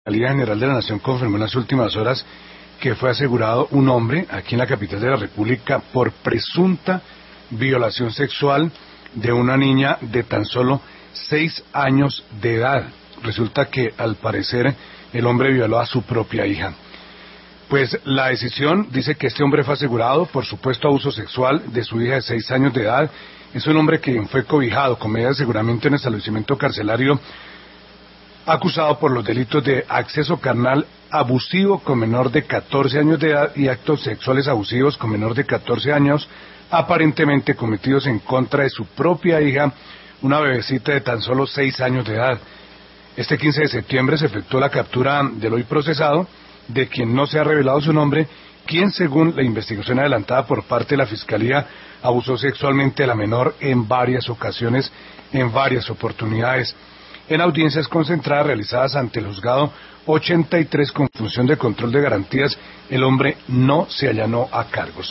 La Fiscalía General de la Nación confirmó en las últimas horas que fue asegurado un hombre aquí en la capital de la República por presunta violación sexual de una niña de tan solo 6 años de edad. Resulta que al parecer el hombre violó a su propia hija. Pues la decisión dice que este hombre fue asegurado por supuesto abuso sexual de su hija de 6 años de edad. Es un hombre que fue cobijado con medida de aseguramiento en establecimiento carcelario, acusado por los delitos de acceso carnal abusivo con menor de 14 años de edad y actos sexuales abusivos con menor de 14 años, aparentemente cometidos en contra de su propia hija, una bebecita de tan solo 6 años de edad. Este 15 de septiembre se efectuó la captura del hoy procesado, de quien no se ha revelado su nombre, quien según la investigación adelantada por parte de la Fiscalía abusó sexualmente de la menor en varias ocasiones, en varias oportunidades. En audiencias concentradas realizadas ante el juzgado 83 con función de control de garantías, el hombre no se allanó a cargos.